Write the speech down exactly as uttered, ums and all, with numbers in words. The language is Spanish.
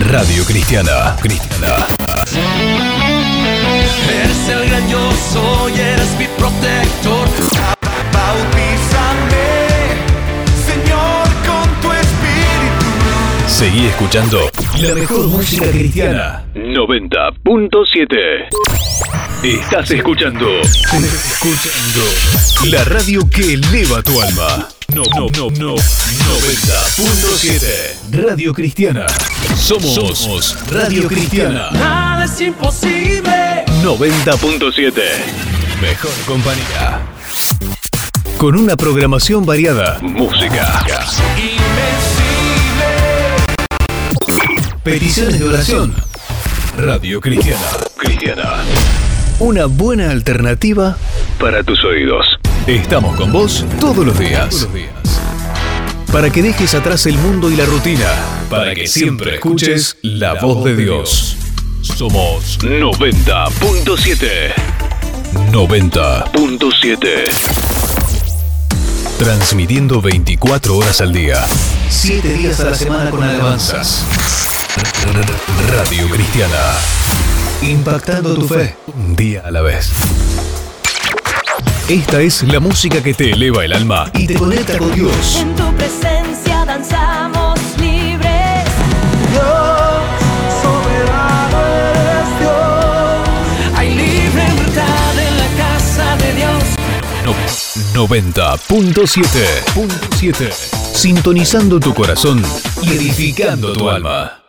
Radio Cristiana. Cristiana. Eres el gran yo soy, eres mi protector. Bautízame, Señor, con tu espíritu. Seguí escuchando la mejor música cristiana. noventa punto siete. Estás escuchando. Escuchando. La radio que eleva tu alma. No, no, no, no. noventa punto siete. Radio Cristiana. Somos, Somos Radio Cristiana. Nada es imposible. noventa punto siete. Mejor compañía. Con una programación variada. Música. Invencible. Peticiones de oración. Radio Cristiana. Cristiana. Una buena alternativa para tus oídos. Estamos con vos todos los días. Todos los días. Para que dejes atrás el mundo y la rutina. Para que siempre escuches la voz de Dios. Somos noventa punto siete. noventa punto siete. Transmitiendo veinticuatro horas al día. siete días a la semana con alabanzas. Radio Cristiana. Impactando tu fe, un día a la vez. Esta es la música que te eleva el alma y te conecta con Dios. En tu presencia danzamos libres. Dios, soberano eres Dios. Hay libertad en la casa de Dios. No, noventa punto siete. Sintonizando tu corazón y edificando tu alma.